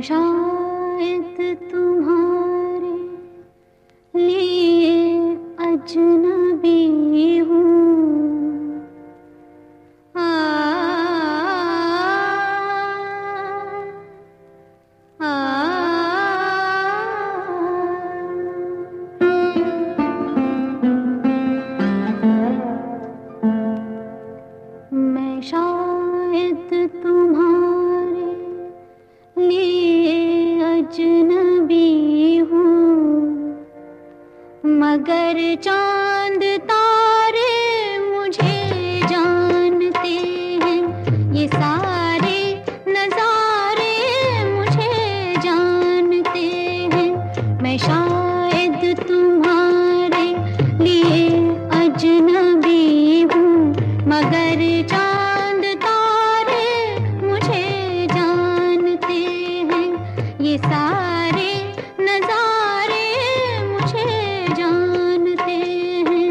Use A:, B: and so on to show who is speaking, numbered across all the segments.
A: शायद तुम्हारे लिए अजनबी हूँ। मैं शायद तुम्हारे लिए अजनबी हूँ, मगर चांद तारे मुझे जानते हैं। ये सारे नज़ारे मुझे जानते हैं। मैं शायद तुम्हारे लिए अजनबी हूँ, मगर चांद तारे मुझे जानते हैं। ये सारे नज़ारे मुझे जानते हैं।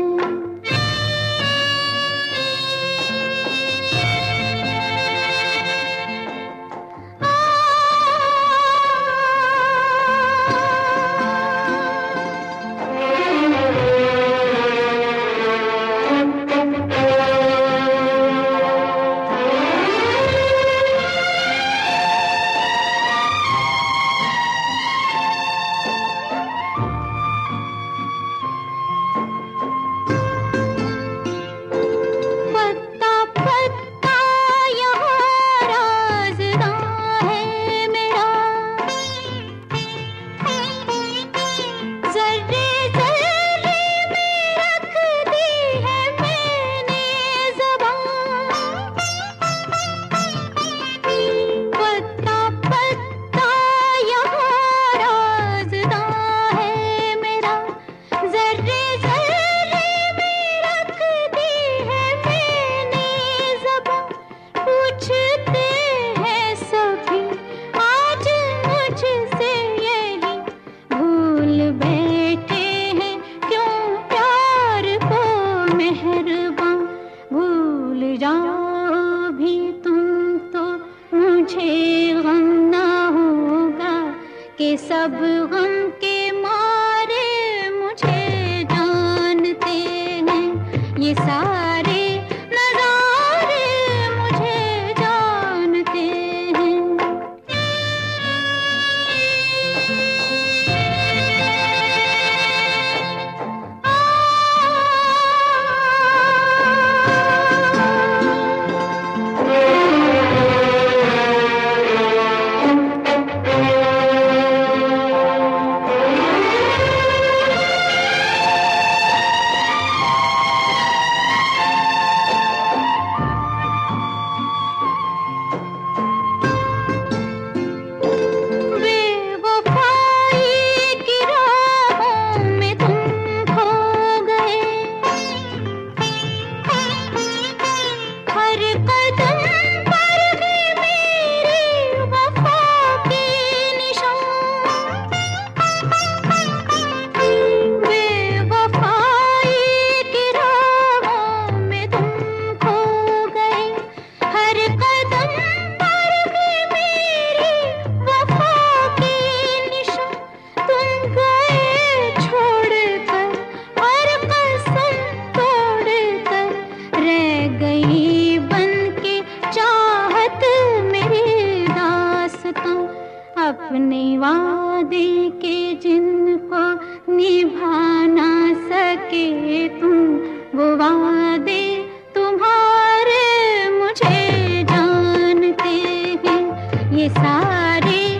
A: भी तुम तो मुझे गम ना होगा कि सब गम के मारे मुझे जानते हैं। ये सारे नज़ारे मुझे जानते हैं। अपने वादे के जिनको निभा ना सके तुम, वो वादे तुम्हारे मुझे जानते हैं। ये सारे